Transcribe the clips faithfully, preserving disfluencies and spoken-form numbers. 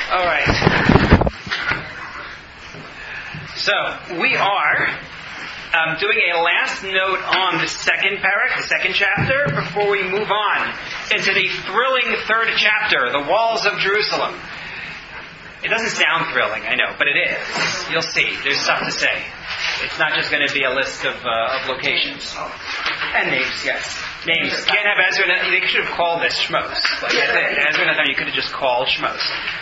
All right. So we are um, doing a last note on the second parak, the second chapter, before we move on into the thrilling third chapter, the walls of Jerusalem. It doesn't sound thrilling, I know, but it is. You'll see. There's stuff to say. It's not just going to be a list of, uh, of locations. And names, yes. Names. You can't have Ezra, they should have called this Shmos. Like, that's it. Ezra Nathan, you could have just called Shmos.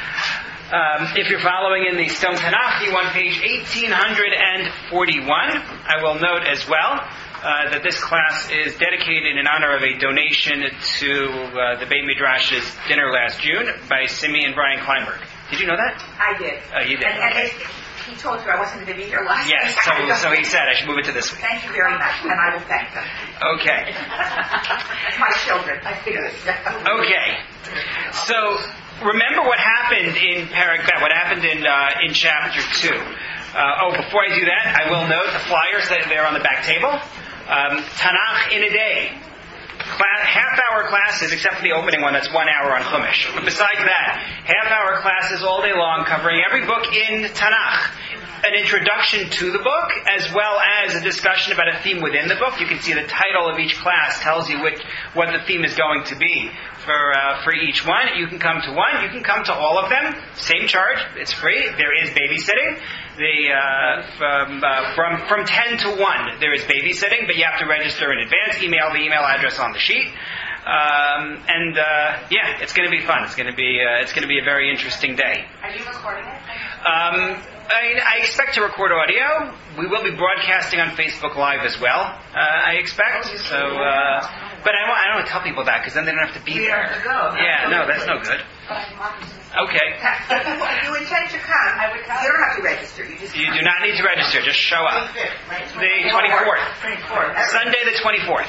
Um, if you're following in the Stone Tanakh, you on page eighteen forty-one. I will note as well uh, that this class is dedicated in honor of a donation to uh, the Beit Midrash's dinner last June by Simi and Brian Kleinberg. Did you know that? I did. Oh, you did. And, okay. and he told you I wasn't going to be here last yes, week. Yes, so, so he said I should move it to this week. Thank you very much, and I will thank them. Okay. My children, I figured. Okay. So, remember what happened in Parak Bet, what happened in uh, in chapter two. Uh, oh, before I do that, I will note the flyers that are there on the back table. Um, Tanakh in a day. Class, half-hour classes, except for the opening one, that's one hour on Chumash. But besides that, half-hour classes all day long, covering every book in Tanakh. An introduction to the book, as well as a discussion about a theme within the book. You can see the title of each class tells you which, what the theme is going to be for uh, for each one. You can come to one. You can come to all of them. Same charge. It's free. There is babysitting. The uh, from uh, from from ten to one, there is babysitting, but you have to register in advance. Email the email address on the sheet. Um, and uh, yeah, it's going to be fun. It's going to be uh, it's going to be a very interesting day. Are you recording it? Um, I, I expect to record audio. We will be broadcasting on Facebook Live as well. Uh, I expect. So, uh, but I, I don't want to tell people that because then they don't have to be we there. Have to go. Yeah, no, that's no good. Okay. If you, if you intend to come, I would come. You don't have to register. You just you do not need to register. Just show up. The twenty-fourth. Sunday the twenty-fourth.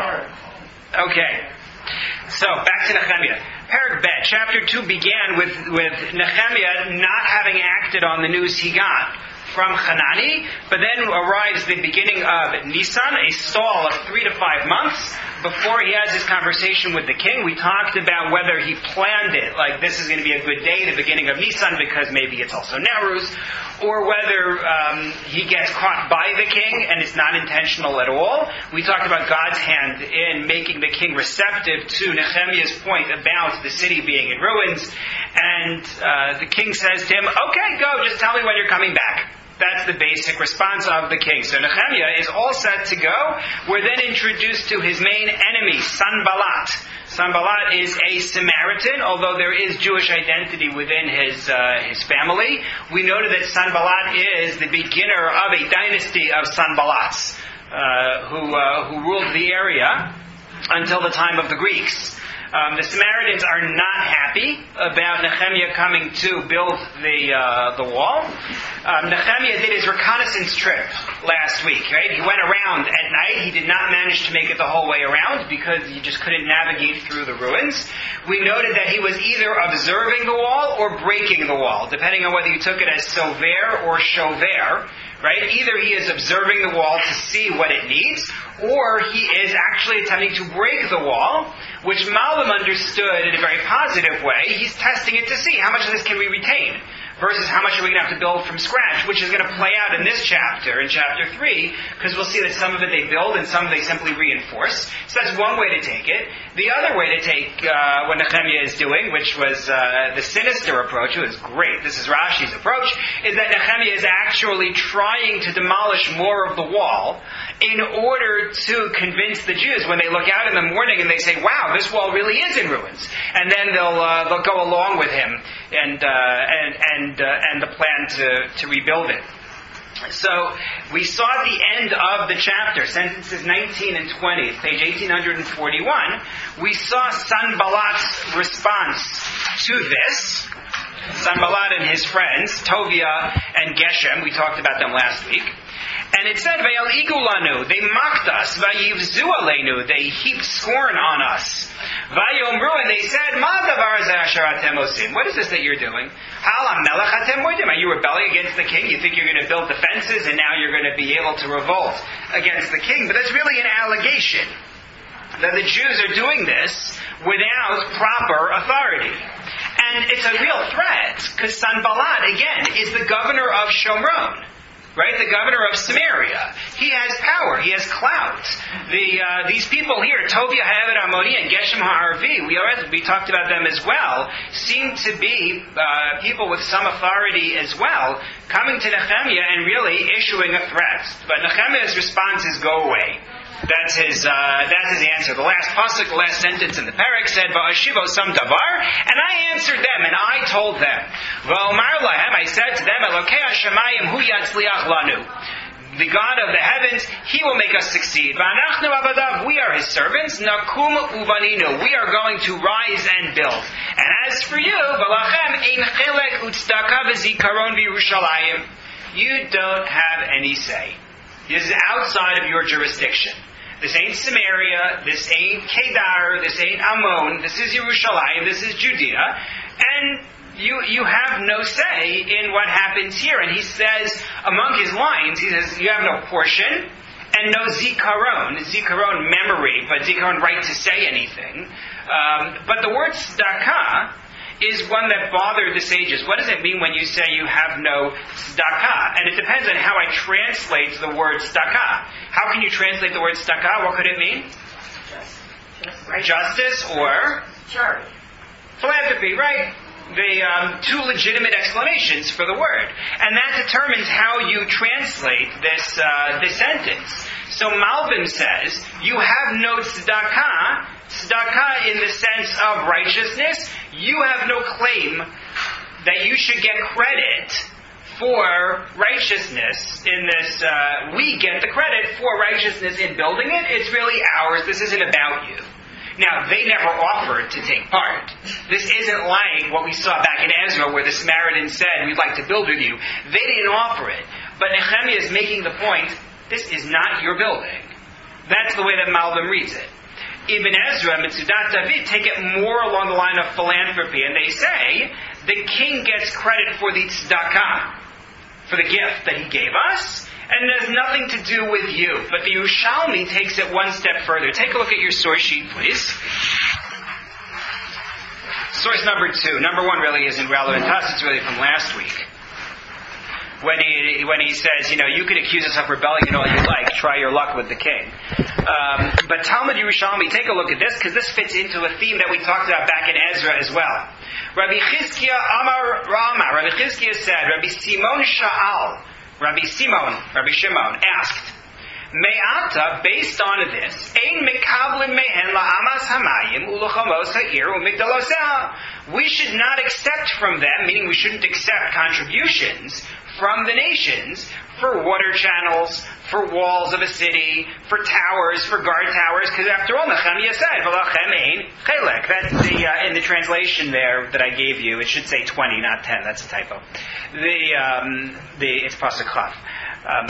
Okay. So back to Nehemiah. Parak Bet, chapter two began with, with Nehemiah not having acted on the news he got from Hanani, but then arrives the beginning of Nisan, a stall of three to five months before he has his conversation with the king. We talked about whether he planned it, like this is going to be a good day, the beginning of Nisan, because maybe it's also Nowruz, or whether um, he gets caught by the king and it's not intentional at all. We talked about God's hand in making the king receptive to Nehemiah's point about the city being in ruins, and uh, the king says to him, okay, go, just tell me when you're coming back. That's the basic response of the king. So Nehemiah is all set to go. We're then introduced to his main enemy, Sanballat. Sanballat is a Samaritan, although there is Jewish identity within his uh, his family. We noted that Sanballat is the beginner of a dynasty of Sanballats uh, who uh, who ruled the area until the time of the Greeks. Um, the Samaritans are not happy about Nehemiah coming to build the uh, the wall. Um, Nehemiah did his reconnaissance trip last week, right? He went around at night. He did not manage to make it the whole way around because he just couldn't navigate through the ruins. We noted that he was either observing the wall or breaking the wall, depending on whether you took it as sauver or chauver. Right? Either he is observing the wall to see what it needs, or he is actually attempting to break the wall, which Malbim understood in a very positive way. He's testing it to see how much of this can we retain versus how much are we going to have to build from scratch, which is going to play out in this chapter, in chapter three, because we'll see that some of it they build and some they simply reinforce. So that's one way to take it. The other way to take uh, what Nehemiah is doing, which was uh, the sinister approach, it was great, this is Rashi's approach, is that Nehemiah is actually trying to demolish more of the wall in order to convince the Jews when they look out in the morning and they say, wow, this wall really is in ruins. And then they'll uh, they'll go along with him and uh, and and uh, and the plan to, to rebuild it. So we saw at the end of the chapter, sentences nineteen and twenty, page eighteen forty-one, we saw Sanballat's response to this. Sanballat and his friends, Tovia and Geshem, we talked about them last week. And it said, Ve'al igulanu, they mocked us. Va'yivzu aleinu, they heaped scorn on us. Va'yomru, and they said, Ma davar ze asher atem osim. What is this that you're doing? Ha'al melech atem modim. Are you rebelling against the king? You think you're going to build defenses and now you're going to be able to revolt against the king? But that's really an allegation that the Jews are doing this without proper authority. And it's a real threat, because Sanballat, again, is the governor of Shomron. Right? The governor of Samaria. He has power. He has clout. The, uh, these people here, Tovia Ha'eved Ammoni and Geshem Ha'arvi, we already, we talked about them as well, seem to be uh, people with some authority as well, coming to Nehemiah and really issuing a threat. But Nehemiah's response is, go away. That's his, uh, that's his answer. The last pasuk, the last sentence in the parak said, Va'ashivo sam davar, and I answered them, and I told them, Va'omar lahem, I said to them, Elokei Hashemayim hu yatzliach lanu. The God of the heavens, He will make us succeed. Va'anachnu avadav, we are His servants. Nakum uvaninu, we are going to rise and build. And as for you, V'lachem ein chelek utzdaka v'zikaron v'Yerushalayim, you don't have any say. This is outside of your jurisdiction. This ain't Samaria, this ain't Kedar, this ain't Ammon, this is Yerushalayim, this is Judea, and you you have no say in what happens here. And he says, among his lines, he says, you have no portion, and no zikaron, zikaron memory, but zikaron right to say anything. Um, but the word tzedakah is one that bothered the sages. What does it mean when you say you have no tzedakah? And it depends on how I translate the word tzedakah. How can you translate the word tzedakah? What could it mean? Just, right. Justice or? Charity. Philanthropy, right? The um, two legitimate explanations for the word. And that determines how you translate this, uh, this sentence. So Malbim says, you have no tzedakah, tzedakah in the sense of righteousness. You have no claim that you should get credit for righteousness in this. Uh, we get the credit for righteousness in building it. It's really ours. This isn't about you. Now, they never offered to take part. This isn't like what we saw back in Ezra where the Samaritans said, we'd like to build with you. They didn't offer it. But Nehemiah is making the point, this is not your building. That's the way that Malbim reads it. Ibn Ezra, Mitzudat David, take it more along the line of philanthropy. And they say, the king gets credit for the tzedakah, for the gift that he gave us, and it has nothing to do with you. But the Yerushalmi takes it one step further. Take a look at your source sheet, please. Source number two. Number one really isn't relevant to us. It's really from last week. When he when he says, you know, you can accuse us of rebellion all you like. Try your luck with the king. Um, but Talmud Yerushalmi, take a look at this, because this fits into a theme that we talked about back in Ezra as well. Rabbi Chizkiah Amar Rama. Rabbi Chizkiah said, Rabbi Simon Sha'al. Rabbi Simon, Rabbi Shimon, asked, Me'ata, based on this, Ein mekablim mehen la'amas hamayim u'luchamos ha'ir u'migdaloseh. We should not accept from them, meaning we shouldn't accept contributions from the nations for water channels, for walls of a city, for towers, for guard towers, because after all, Nehemiah said, V'lachem ein chelek. That's the, uh, in the translation there that I gave you, it should say twenty, not ten, that's a typo. The, um, the, it's pasuk chaf. Um,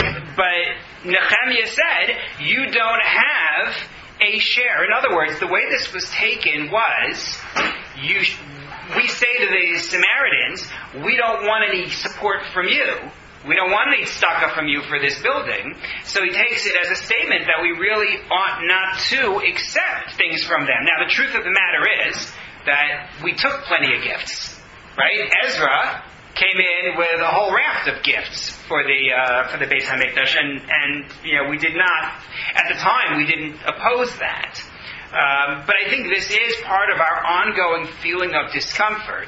but Nehemiah said, you don't have a share. In other words, the way this was taken was, you, we say to the Samaritans, we don't want any support from you. We don't want any tzedakah from you for this building. So he takes it as a statement that we really ought not to accept things from them. Now, the truth of the matter is that we took plenty of gifts, right? Ezra came in with a whole raft of gifts for the uh, for the Beis Hamikdash, and and you know we did not at the time we didn't oppose that. Um, but I think this is part of our ongoing feeling of discomfort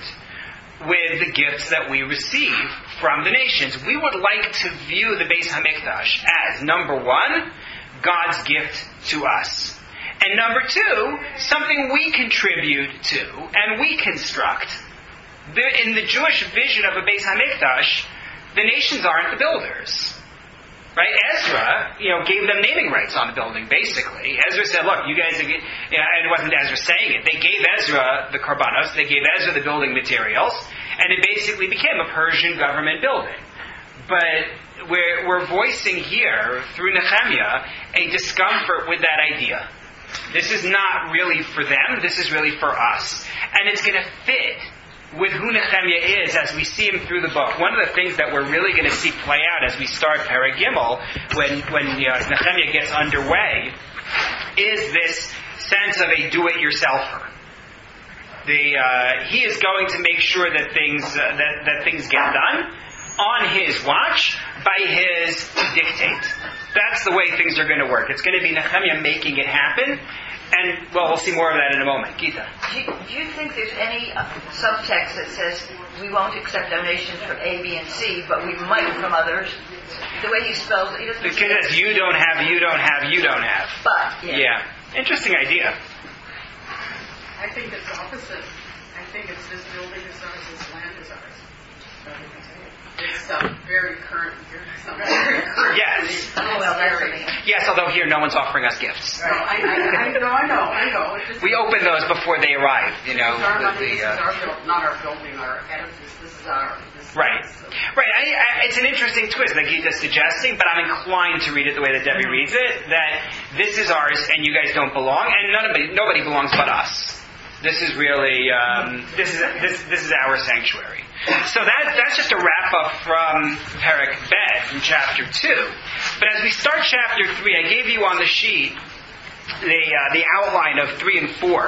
with the gifts that we receive from the nations. We would like to view the Beis Hamikdash as, number one, God's gift to us. And number two, something we contribute to and we construct. The, in the Jewish vision of a Beis Hamikdash, the nations aren't the builders. Right? Ezra, you know, gave them naming rights on the building, basically. Ezra said, look, you guys, are, you know, and it wasn't Ezra saying it. They gave Ezra the karbanos, they gave Ezra the building materials, and it basically became a Persian government building. But we're, we're voicing here, through Nehemiah, a discomfort with that idea. This is not really for them, this is really for us. And it's going to fit with who Nehemiah is as we see him through the book. One of the things that we're really going to see play out as we start Perek Gimel, when, when you know, Nehemiah gets underway, is this sense of a do-it-yourselfer. The uh, he is going to make sure that things uh, that that things get done on his watch by his dictate. That's the way things are going to work. It's going to be Nehemiah making it happen. And, well, we'll see more of that in a moment. Gita. Do you, do you think there's any uh, subtext that says we won't accept donations from A, B, and C, but we might from others? The way he spells it, he doesn't. Because you don't have, you don't have, you don't have. But, yeah. Yeah. Interesting idea. I think it's the opposite. I think it's this building is ours, this land is ours. It's uh, very current. Very current. Yes. Oh, well, that's what I mean. Yes, although here no one's offering us gifts. No, I, I, I know, I know, I know. It's just, We open those before they arrive, you know. This is our the- money, the, this is uh, our building, not our building, our edifice. This is our. This is Right. so. Right. I, I, it's an interesting twist that Gita's suggesting, but I'm inclined to read it the way that Debbie reads it, that this is ours and you guys don't belong, and nobody, nobody belongs but us. This is really, um, this is this this is our sanctuary. So that that's just a wrap up from Perek Bet from chapter two. But as we start chapter three, I gave you on the sheet the uh, the outline of three and four.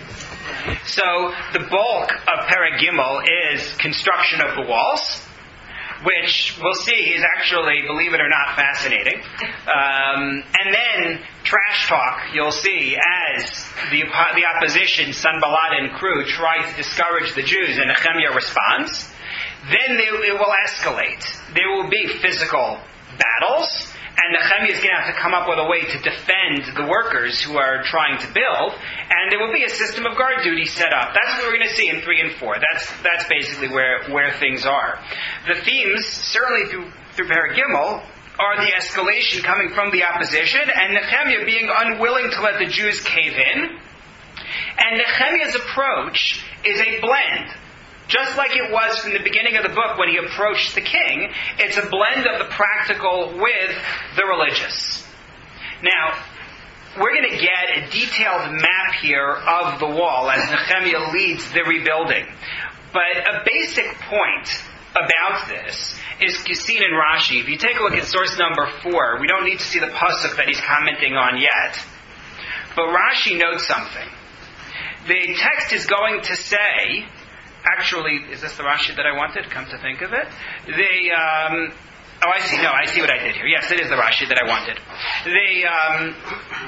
So the bulk of Perek Gimel is construction of the walls, which we'll see is actually, believe it or not, fascinating. Um, and then trash talk, you'll see, as the the opposition, Sanballat and crew, try to discourage the Jews, and Nehemiah responds. Then they, it will escalate. There will be physical battles, and Nehemiah is going to have to come up with a way to defend the workers who are trying to build, and there will be a system of guard duty set up. That's what we're going to see in three and four. That's that's basically where, where things are. The themes, certainly through through Perek Gimel, are the escalation coming from the opposition, and Nehemiah being unwilling to let the Jews cave in. And Nehemiah's approach is a blend. Just like it was from the beginning of the book when he approached the king, it's a blend of the practical with the religious. Now, we're going to get a detailed map here of the wall as Nehemiah leads the rebuilding. But a basic point about this is seen in Rashi. If you take a look at source number four, we don't need to see the pasuk that he's commenting on yet. But Rashi notes something. The text is going to say... Actually, is this the Rashi that I wanted? Come to think of it. The, um, oh, I see. No, I see what I did here. Yes, it is the Rashi that I wanted. The, um,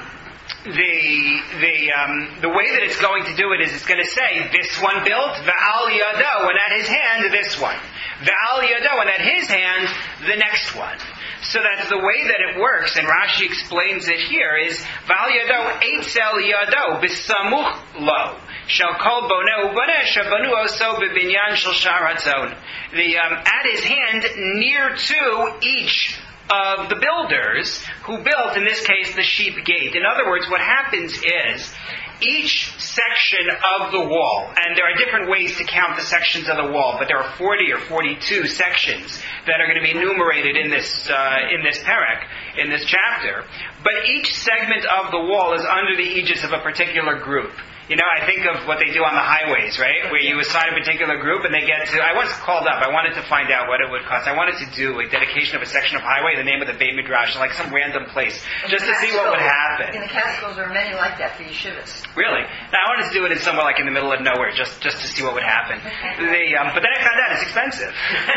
the, the, um, the way that it's going to do it is it's going to say, this one built, Va'al Yado, and at his hand, this one. Va'al Yado, and at his hand, the next one. So that's the way that it works, and Rashi explains it here, is Va'al Yado, Eitzel Yado, B'samuch Lo. Shall call boneh uboneh shabanu oso b'binyan shel shar hatzon. The um, at his hand near to each of the builders who built, in this case, the sheep gate. In other words, what happens is each section of the wall, and there are different ways to count the sections of the wall, but there are forty or forty-two sections that are going to be enumerated in this uh, in this perek, in this chapter. But each segment of the wall is under the aegis of a particular group. You know, I think of what they do on the highways, right? Where you assign a particular group and they get to... I once called up. I wanted to find out what it would cost. I wanted to do a dedication of a section of highway, the name of the Beit Midrash, like some random place, In just to see what would happen. In the Catskills, there are many like that for yeshivas. Really? Now, I wanted to do it in somewhere like in the middle of nowhere, just, just to see what would happen. The, um, but then I found out it's expensive.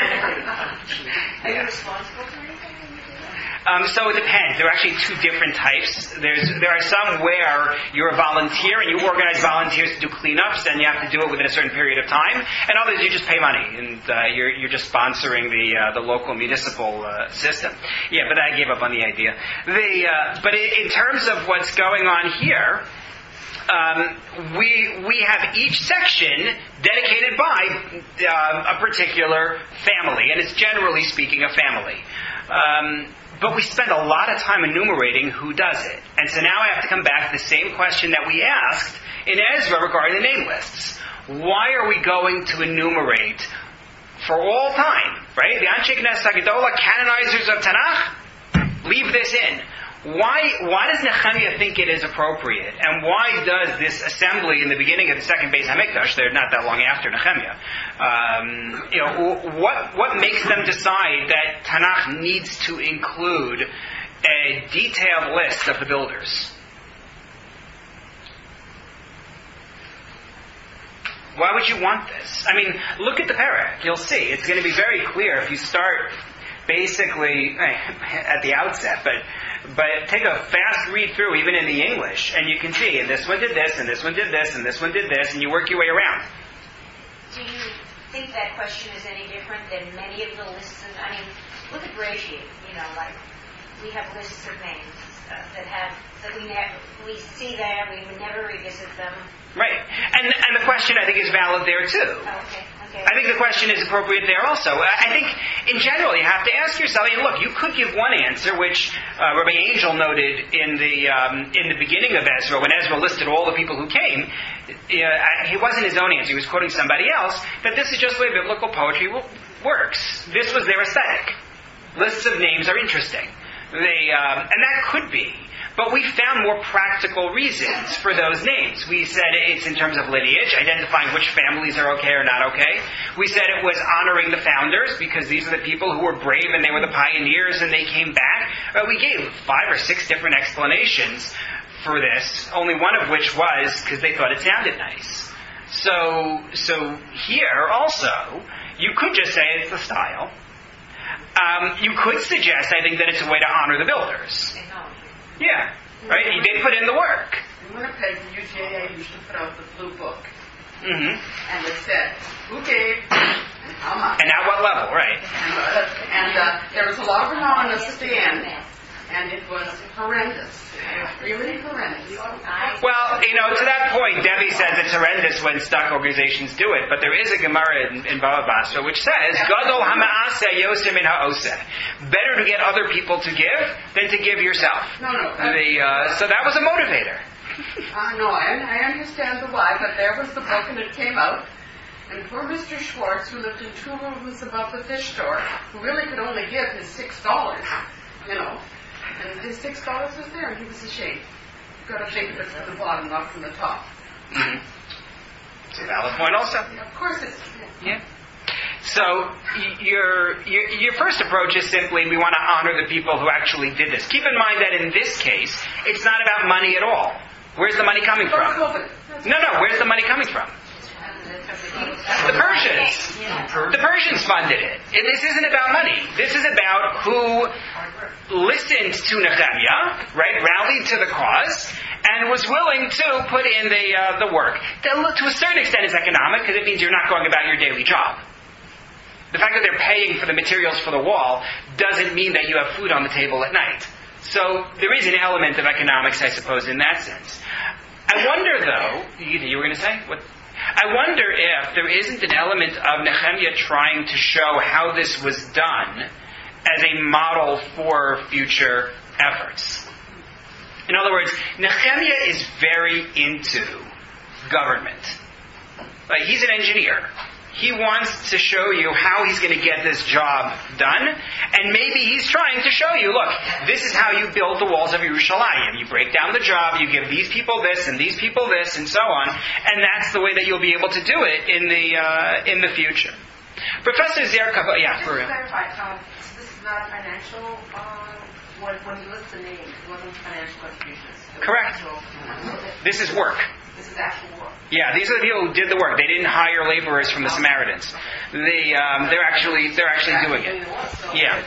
Are you responsible for anything? Um, so it depends. There are actually two different types. There's there are some where you're a volunteer and you organize volunteers to do cleanups, and you have to do it within a certain period of time. And others you just pay money, and uh, you're you're just sponsoring the uh, the local municipal uh, system. Yeah, but I gave up on the idea. The uh, but in terms of what's going on here. Um, we we have each section dedicated by uh, a particular family, and it's generally speaking a family. Um, but we spend a lot of time enumerating who does it. And so now I have to come back to the same question that we asked in Ezra regarding the name lists. Why are we going to enumerate for all time, right? The Anshe Knesset HaGedolah, canonizers of Tanakh, leave this in. Why why does Nehemiah think it is appropriate? And why does this assembly in the beginning of the second Beis HaMikdash, they're not that long after Nehemiah, um, you know, what what makes them decide that Tanakh needs to include a detailed list of the builders? Why would you want this? I mean, look at the parak. You'll see. It's going to be very clear if you start basically at the outset, but but take a fast read through, even in the English, and you can see, and this one did this, and this one did this, and this one did this, and you work your way around. Do you think that question is any different than many of the lists of, I mean, look at Breshit, you know, like, we have lists of names uh, that have, that we never, we see them, we would never revisit them. Right. And and the question, I think, is valid there, too. Okay, okay. I think the question is appropriate there also. I think, in general, you have to ask yourself, I mean, look, you could give one answer, which uh, Rabbi Angel noted in the um, in the beginning of Ezra, when Ezra listed all the people who came. Uh, it wasn't his own answer, he was quoting somebody else, that this is just the way biblical poetry w- works. This was their aesthetic. Lists of names are interesting. They, um, and that could be. But we found more practical reasons for those names. We said it's in terms of lineage, identifying which families are okay or not okay. We said it was honoring the founders, because these are the people who were brave and they were the pioneers and they came back. Uh, we gave five or six different explanations for this, only one of which was because they thought it sounded nice. So, so here also, you could just say it's the style. Um, you could suggest, I think, that it's a way to honor the builders. Yeah, right? They put in the work. In Winnipeg, the U G A used to put out the blue book. Mm-hmm. And it said, who gave and how much. And at what level, right? And, uh, and uh, there was a lot of anonymous at the end. And it was horrendous. It was really horrendous. Well, you know, to that point, Debbie says it's horrendous when stock organizations do it, but there is a Gemara in, in Bava Basra which says, Gadol hama'aseh yoser min ha'oseh. Better to get other people to give than to give yourself. No, no. The, uh, so that was a motivator. Uh, no, I, I understand the why, but there was the book and it came out. And poor Mister Schwartz, who lived in two rooms above the fish store, who really could only give his six dollars, you know. And his six dollars was there, and he was ashamed. You've got to think of it from the bottom, not from the top. Mm-hmm. It's a valid point also. Yeah, of course it's... Yeah. yeah. So y- your, your your first approach is simply we want to honor the people who actually did this. Keep in mind that in this case, it's not about money at all. Where's the money coming from? No, no, where's the money coming from? The Persians. The Persians funded it. This isn't about money. This is about who listened to Nehemiah, right, rallied to the cause, and was willing to put in the uh, the work. To a certain extent, it's economic because it means you're not going about your daily job. The fact that they're paying for the materials for the wall doesn't mean that you have food on the table at night. So there is an element of economics, I suppose, in that sense. I wonder, though, you, you were going to say? What? I wonder if there isn't an element of Nehemiah trying to show how this was done as a model for future efforts. In other words, Nehemiah is very into government. Like, he's an engineer. He wants to show you how he's going to get this job done, and maybe he's trying to show you, look, this is how you build the walls of Yerushalayim. You break down the job, you give these people this, and these people this, and so on, and that's the way that you'll be able to do it in the uh, in the future. Professor Zerkava, yeah, for real. Just to clarify, um, this is not financial, um, when, when you list the names, it wasn't financial contributions. Correct. This is work. This is actual work. Yeah, these are the people who did the work. They didn't hire laborers from the Samaritans. They, um, they're actually, they're actually doing it. Yeah.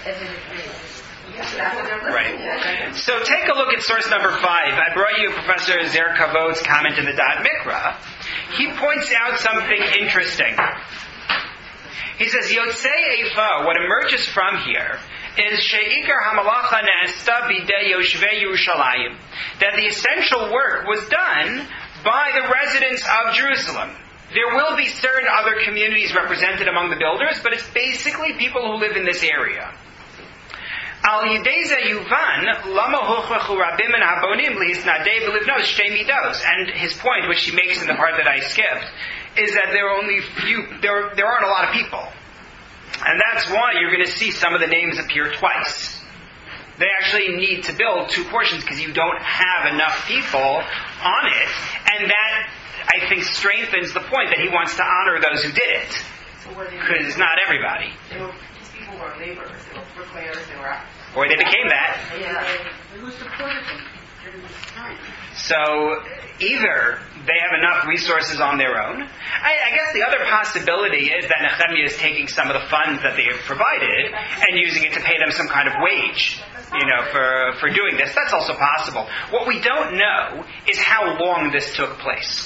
Right. So take a look at source number five. I brought you Professor Zer Kavod's comment in the Da'at Mikra. He points out something interesting. He says, Yotzei Eifa, what emerges from here, is She'ikar HaMalacha Ne'esta Bidei Yoshvei Yerushalayim, that the essential work was done by the residents of Jerusalem. There will be certain other communities represented among the builders, but it's basically people who live in this area. Al Yideza Yuvan, Lama Hochlechu Rabim and Habonim Lihisnadei V'Livnos Shtei Midos. And his point, which he makes in the part that I skipped, is that there are only few, there, there aren't a lot of people. And that's why you're going to see some of the names appear twice. They actually need to build two portions because you don't have enough people on it. And that, I think, strengthens the point that he wants to honor those who did it. Because it's not everybody. They were, these people were laborers, they were bricklayers, they were... Or they became that. Yeah. Who supported them? during this time. So either they have enough resources on their own. I, I guess the other possibility is that Nehemiah is taking some of the funds that they have provided and using it to pay them some kind of wage, you know, for, for doing this. That's also possible. What we don't know is how long this took place.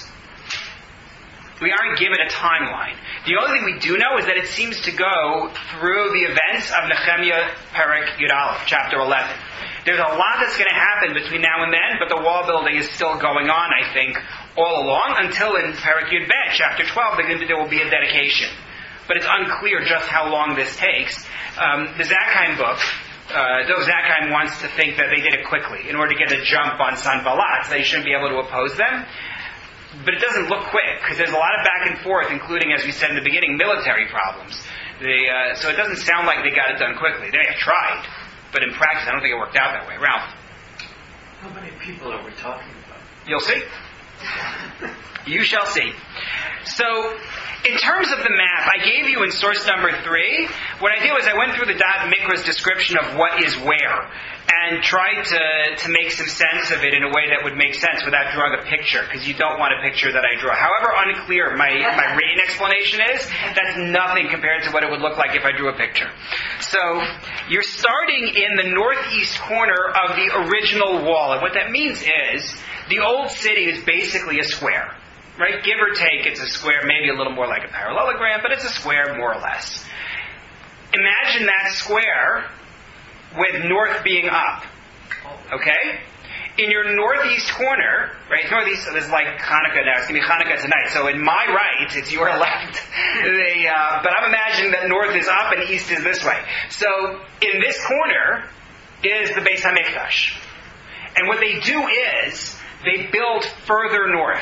We aren't given a timeline. The only thing we do know is that it seems to go through the events of Nehemiah Perek Yud Aleph, chapter eleven. There's a lot that's going to happen between now and then, but the wall building is still going on, I think, all along, until in Perek Yud Bet, chapter twelve, there will be a dedication. But it's unclear just how long this takes. Um, the Zakheim book, uh, though Zakheim wants to think that they did it quickly. In order to get a jump on Sanballat, they shouldn't be able to oppose them. But it doesn't look quick, because there's a lot of back and forth, including, as we said in the beginning, military problems. They, uh, so it doesn't sound like they got it done quickly. They may have tried, but in practice, I don't think it worked out that way. Ralph? How many people are we talking about? You'll see. You shall see. So, in terms of the map, I gave you in source number three, what I did was I went through the Da'at Mikra's description of what is where, and tried to, to make some sense of it in a way that would make sense without drawing a picture, because you don't want a picture that I draw. However unclear my, my written explanation is, that's nothing compared to what it would look like if I drew a picture. So, you're starting in the northeast corner of the original wall, and what that means is, the old city is basically a square. Right? Give or take, it's a square, maybe a little more like a parallelogram, but it's a square more or less. Imagine that square with north being up. Okay? In your northeast corner, right, northeast, so there's like Hanukkah now, it's going to be Hanukkah tonight, so in my right, it's your left. the, uh, but I'm imagining that north is up and east is this way. So, in this corner is the Beis HaMikdash. And what they do is, they build further north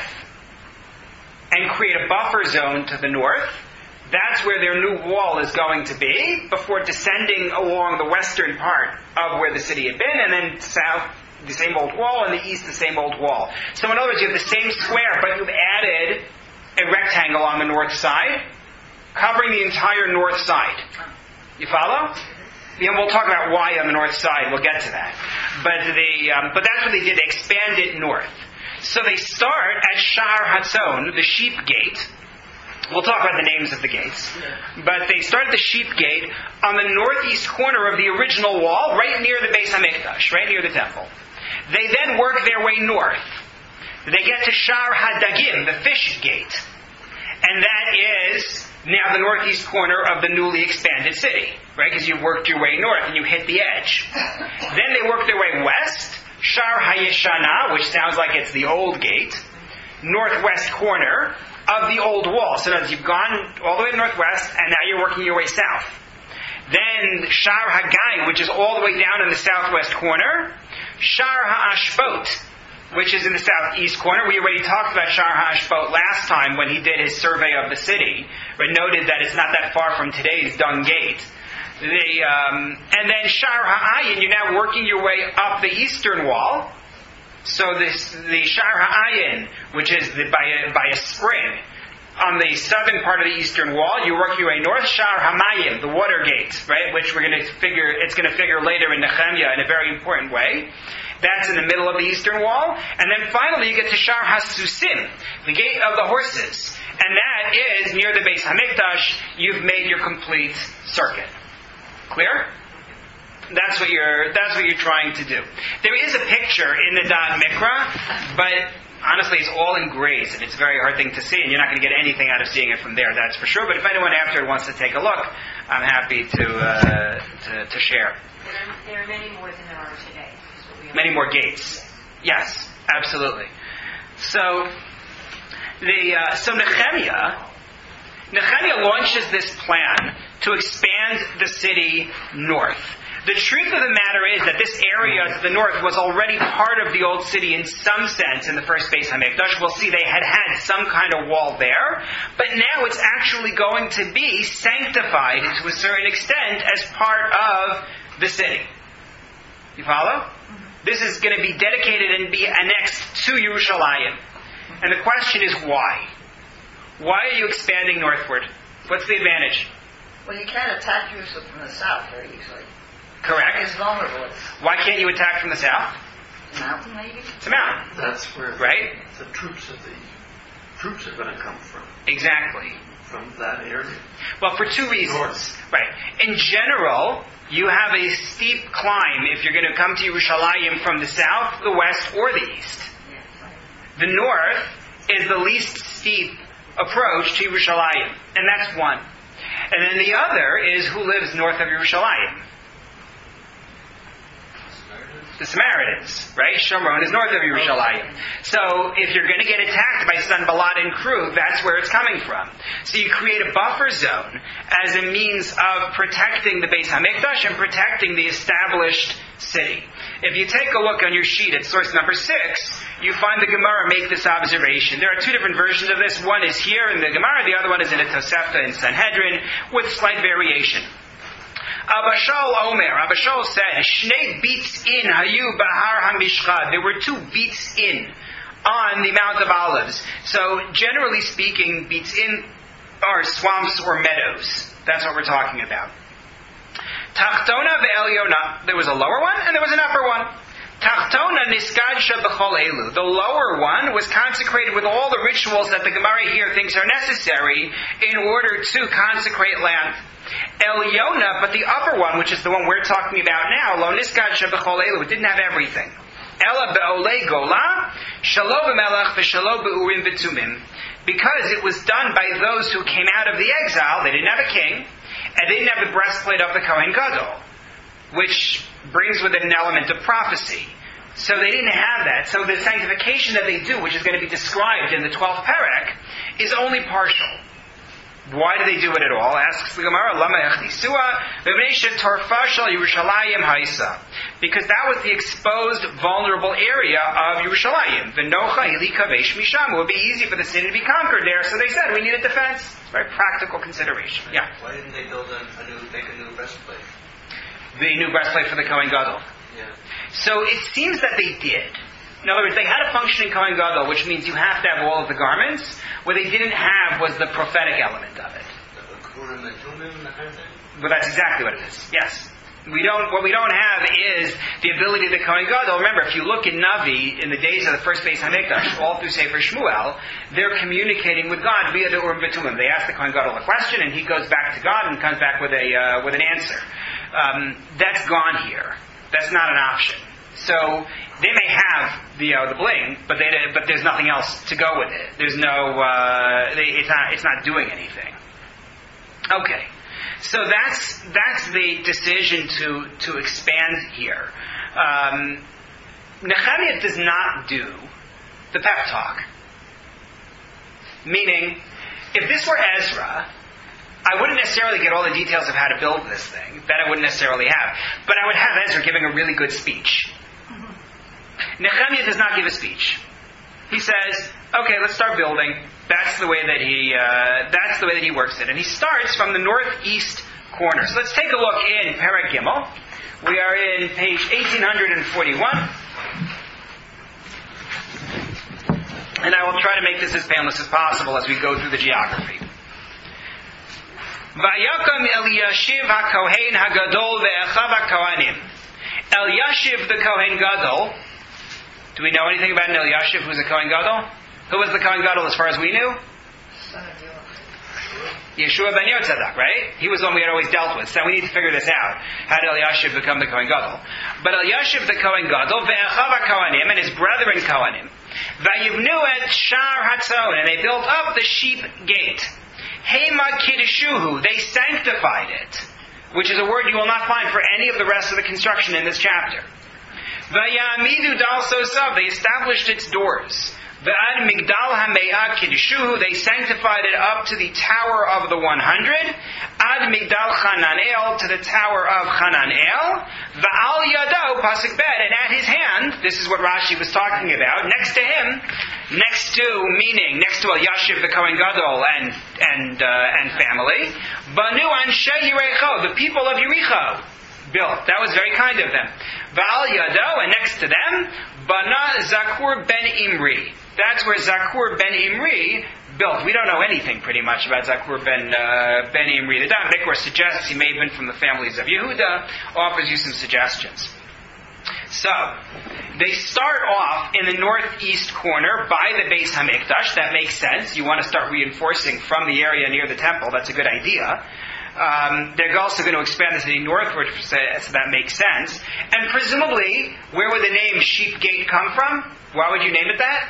and create a buffer zone to the north. That's where their new wall is going to be before descending along the western part of where the city had been, and then south, the same old wall, and the east, the same old wall. So in other words, you have the same square, but you've added a rectangle on the north side, covering the entire north side. You follow? Yeah, we'll talk about why on the north side. We'll get to that. But the um, but that's what they did. They expanded north. So they start at Sha'ar Hatzon, the sheep gate. We'll talk about the names of the gates. But they start at the sheep gate on the northeast corner of the original wall, right near the Beis HaMikdash, right near the temple. They then work their way north. They get to Sha'ar HaDagim, the fish gate. And that is now the northeast corner of the newly expanded city, right? Because you worked your way north and you hit the edge. Then they work their way west, Sha'ar HaYeshana, which sounds like it's the old gate, northwest corner of the old wall. So now you've gone all the way to northwest, and now you're working your way south. Then Sha'ar HaGai, which is all the way down in the southwest corner, Sha'ar HaAshpot, which is in the southeast corner. We already talked about Sha'ar HaAshpot last time when he did his survey of the city, but noted that it's not that far from today's Dung Gate. The, um, and then Sha'ar HaAyin, you're now working your way up the eastern wall. So this, the Sha'ar HaAyin, which is the, by, a, by a spring, on the southern part of the eastern wall, you work your way north. Sha'ar HaMayim, the water gate, right, which we're going to figure, it's going to figure later in Nehemiah in a very important way. That's in the middle of the eastern wall. And then finally you get to Sha'ar HaSusim, the gate of the horses. And that is near the Beis HaMikdash. You've made your complete circuit. Clear? That's what you're that's what you're trying to do. There is a picture in the Da'at Mikra, but honestly it's all in grays, and it's a very hard thing to see, and you're not going to get anything out of seeing it from there, that's for sure. But if anyone after wants to take a look, I'm happy to uh, to, to share. There, there are many more than there are today. Many more gates. Yes, absolutely. So the uh, so Nehemiah Nehemiah launches this plan to expand the city north. The truth of the matter is that this area to the north was already part of the old city in some sense in the first Beis HaMikdash. We'll see they had had some kind of wall there, but now it's actually going to be sanctified to a certain extent as part of the city. You follow? This is going to be dedicated and be annexed to Yerushalayim. And the question is why? Why are you expanding northward? What's the advantage? Well, you can't attack Jerusalem from the south very easily. Correct. It's vulnerable. Why can't you attack from the south? Mountain, maybe? It's a mountain. That's where Right? the troops of the troops are going to come from. Exactly. From that area. Well, for two reasons. North. Right. In general, you have a steep climb if you're going to come to Yerushalayim from the south, the west, or the east. The north is the least steep approach to Yerushalayim, and that's one. And then the other is who lives north of Yerushalayim. The Samaritans, right? Shomron is north of Yerushalayim. So if you're going to get attacked by Sanballat and crew, that's where it's coming from. So you create a buffer zone as a means of protecting the Beis HaMikdash and protecting the established city. If you take a look on your sheet at source number six, you find the Gemara make this observation. There are two different versions of this. One is here in the Gemara, the other one is in a Tosefta in Sanhedrin with slight variation. Abba Shaul Omer, Abba Shaul said, Shnei beats in hayu bahar hamishchad. There were two beats in on the Mount of Olives. So generally speaking, beats in are swamps or meadows. That's what we're talking about. Tachtona ve'elyona. There was a lower one and there was an upper one. Tachtona niskadsha b'chol elu. The lower one was consecrated with all the rituals that the Gemara here thinks are necessary in order to consecrate land. Elyona, but the upper one, which is the one we're talking about now, lo niskadsha b'chol elu, it didn't have everything. Ela be'olei gola, shalo b'melech v'shalo be'urim v'tumim. Because it was done by those who came out of the exile, they didn't have a king, and they didn't have the breastplate of the Kohen Gadol, which brings with it an element of prophecy. So they didn't have that. So the sanctification that they do, which is going to be described in the twelfth perek, is only partial. Why do they do it at all? Asks the Gemara, Lama echdisua, Yerushalayim haisa. Because that was the exposed, vulnerable area of Yerushalayim. V'nocha hili kavesh misham. It would be easy for the city to be conquered there, so they said, we need a defense. It's a very practical consideration. Yeah? Why didn't they build a, a new, make a new breastplate? The new breastplate for the Kohen Gadol. Yeah. So it seems that they did. In other words, they had a functioning Kohen Gadol, which means you have to have all of the garments. What they didn't have was the prophetic element of it. But that's exactly what it is. Yes. We don't, what we don't have is the ability of the Kohen Gadol. Remember, if you look in Navi, in the days of the first Beis HaMikdash, all through Sefer Shmuel, they're communicating with God via the Urim V'Tumim. They ask the Kohen Gadol a question, and he goes back to God and comes back with a uh, with an answer. Um, that's gone here. That's not an option. So they may have the uh, the bling, but they but there's nothing else to go with it. There's no uh, they, it's not it's not doing anything. Okay, so that's that's the decision to to expand here. Um, Nehemiah does not do the pep talk, meaning if this were Ezra, I wouldn't necessarily get all the details of how to build this thing. That I wouldn't necessarily have. But I would have Ezra giving a really good speech. Nehemiah does not give a speech. He says, okay, let's start building. That's the way that he, uh, that's the way that he works it. And he starts from the northeast corner. So let's take a look in Perek Gimel. We are in page eighteen forty-one. And I will try to make this as painless as possible as we go through the geography. Vayakam Eliashiv HaKohen HaGadol ve'echav HaKohanim. Eliashiv the Kohen Gadol. Do we know anything about an Eliashiv who's a Kohen Gadol? Who was the Kohen Gadol as far as we knew? Yeshua ben Yotzadak, right? He was the one we had always dealt with. So we need to figure this out. How did Eliashiv become the Kohen Gadol? But Eliashiv the Kohen Gadol ve'echav HaKohanim and his brethren Kohanim. Vayivnu et Shar Hatzon, and they built up the sheep gate. Hema Kiddushuhu, they sanctified it, which is a word you will not find for any of the rest of the construction in this chapter. Vayamidu Dal Sosav, they established its doors. V'ad Migdal HaMe'ah Kiddushuhu, they sanctified it up to the tower of the one hundred. Ad Migdal Chananel, to the tower of Chananel. V'al Yado, Pasuk Bet, and at his hand, this is what Rashi was talking about, next to him, next to, meaning, next to Eliashiv the Kohen Gadol and and uh, and family, Banu Anshe Yericho, the people of Yericho, built. That was very kind of them. V'al Yado, and next to them, Bana Zakur ben Imri. That's where Zakur ben Imri built. We don't know anything pretty much about Zakur ben uh, ben Imri. The Dam Mikra suggests he may have been from the families of Yehuda, offers you some suggestions. So, They start off in the northeast corner by the Beis Hamikdash. That makes sense. You want to start reinforcing from the area near the temple. That's a good idea. Um, they're also going to expand the city northward, so that makes sense. And presumably, where would the name Sheep Gate come from? Why would you name it that?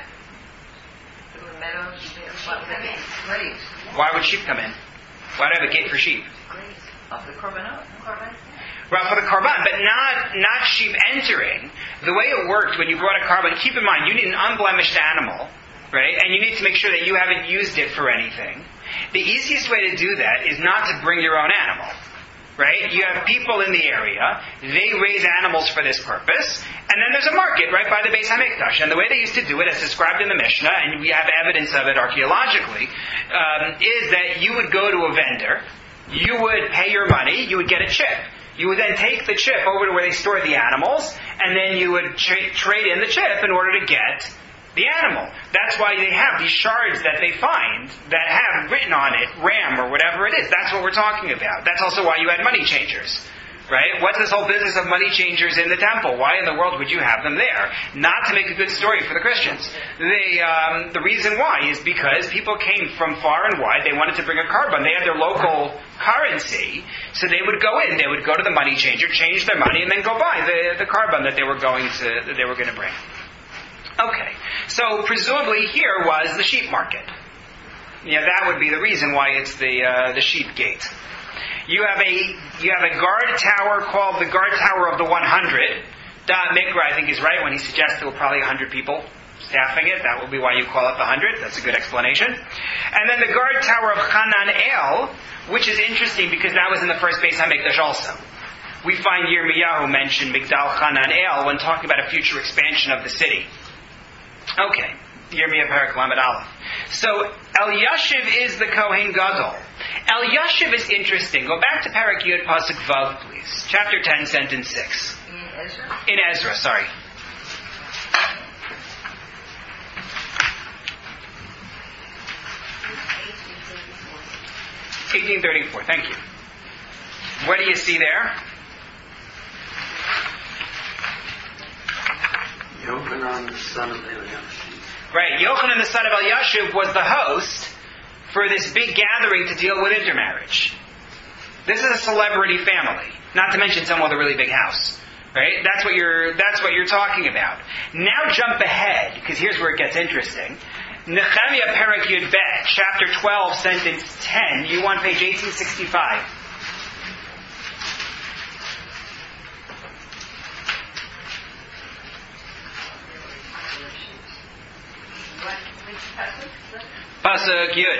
Why would sheep come in? Why do I have a gate for sheep? Of the korbanot. Well, for the korban, but not not sheep entering. The way it worked when you brought a korban, keep in mind, you need an unblemished animal, right? And you need to make sure that you haven't used it for anything. The easiest way to do that is not to bring your own animal, right? You have people in the area, they raise animals for this purpose, and then there's a market right by the Beis Hamikdash. And the way they used to do it, as described in the Mishnah, and we have evidence of it archaeologically, um, is that you would go to a vendor, you would pay your money, you would get a chip. You would then take the chip over to where they store the animals, and then you would tra- trade in the chip in order to get the animal. That's why they have these shards that they find that have written on it ram or whatever it is. That's what we're talking about. That's also why you had money changers. Right? What's this whole business of money changers in the temple? Why in the world would you have them there? Not to make a good story for the Christians. They, um, the reason why is because people came from far and wide. They wanted to bring a korban. They had their local currency, so they would go in. They would go to the money changer, change their money, and then go buy the, the korban that they were going to that they were going to bring. Okay, so presumably here was the sheep market. Yeah, that would be the reason why it's the uh, the sheep gate. You have a you have a guard tower called the guard tower of the one hundred. Da Mikra, I think, is right when he suggests there were probably one hundred people staffing it. That will be why you call it the one hundred. That's a good explanation. And then the guard tower of Hanan El, which is interesting because that was in the first Beis Hamikdash also. We find Yirmiyahu mention Migdal Hanan El when talking about a future expansion of the city. Okay, Yirmiyah Perek Lamed Aleph. So Eliashiv is the Kohen Gadol. Eliashiv is interesting. Go back to Perek Yud Pasuk Vav, please. Chapter ten, sentence six. In Ezra? In Ezra, sorry. eighteen thirty-four, thank you. What do you see there? Yochanan, the son of Eliashib. Right, Yochanan, the son of Eliashiv, was the host for this big gathering to deal with intermarriage. This is a celebrity family, not to mention some with a really big house. Right? That's what you're that's what you're talking about. Now jump ahead, because here's where it gets interesting. Nehemiah Perek Yud Bet, chapter twelve, sentence ten. You on page eighteen sixty-five. Pasuk Yud.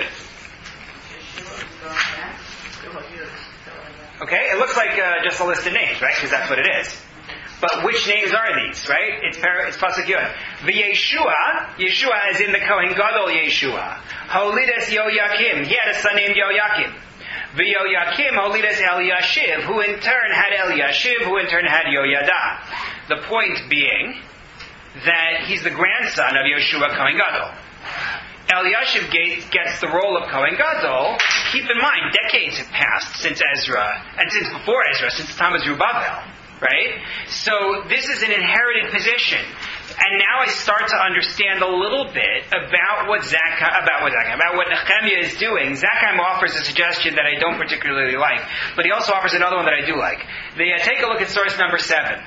Okay, it looks like uh, just a list of names, right? Because that's what it is. But which names are these, right? It's it's Pasuk Yud. V'Yeshua, Yeshua is in the Kohen Gadol Yeshua. Holides Yoyakim, he had a son named Yoyakim. V'Yoyakim Holides Eliashiv, who in turn had Eliashiv, who in turn had Yoyada. The point being that he's the grandson of Yeshua Kohen Gadol. Eliashiv gets the role of Kohen Gadol. Keep in mind, decades have passed since Ezra, and since before Ezra, since the time of Zerubbabel, right? So this is an inherited position. And now I start to understand a little bit about what Zakkai, about what Zakkai, about what Nehemiah is doing. Zakkai offers a suggestion that I don't particularly like, but he also offers another one that I do like. They, uh, take a look at source number seven.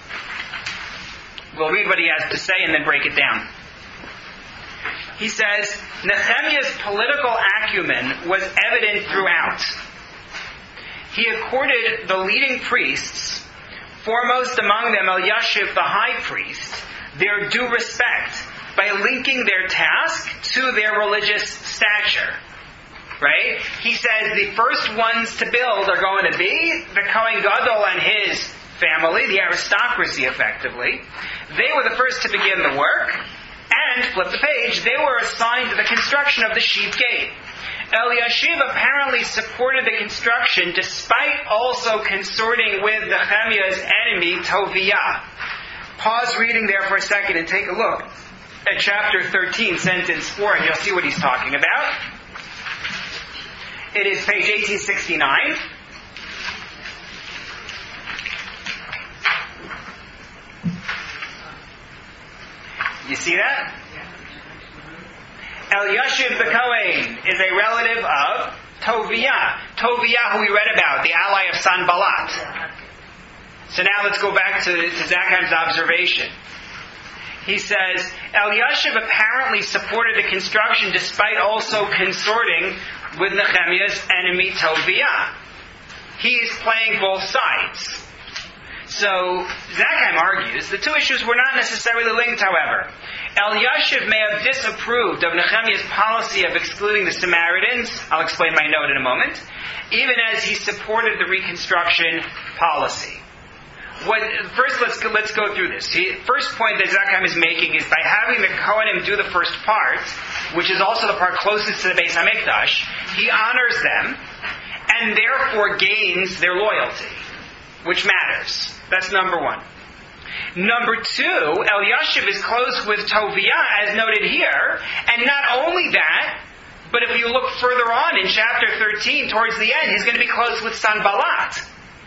We'll read what he has to say and then break it down. He says, Nehemiah's political acumen was evident throughout. He accorded the leading priests, foremost among them Eliashiv the high priest, their due respect by linking their task to their religious stature. Right? He says the first ones to build are going to be the Kohen Gadol and his family, the aristocracy effectively. They were the first to begin the work. And, flip the page, they were assigned to the construction of the sheep gate. Eliashiv apparently supported the construction despite also consorting with Nehemiah's enemy, Toviah. Pause reading there for a second and take a look at chapter thirteen, sentence four, and you'll see what he's talking about. It is page eighteen sixty-nine. You see that? Eliashiv the Kohen is a relative of Toviah. Toviah, who we read about, the ally of Sanballat. So now let's go back to, to Zakheim's observation. He says, Eliashiv apparently supported the construction despite also consorting with Nehemiah's enemy Toviah. He is playing both sides. So Zakheim argues the two issues were not necessarily linked, however. Eliashiv may have disapproved of Nehemiah's policy of excluding the Samaritans, I'll explain my note in a moment, even as he supported the reconstruction policy. What, first, let's go, let's go through this. The first point that Zakheim is making is by having the Kohanim do the first part, which is also the part closest to the Beis HaMikdash, he honors them and therefore gains their loyalty, which matters. That's number one. Number two, Eliashiv is close with Toviah, as noted here, and not only that, but if you look further on in chapter thirteen, towards the end, he's going to be close with Sanballat.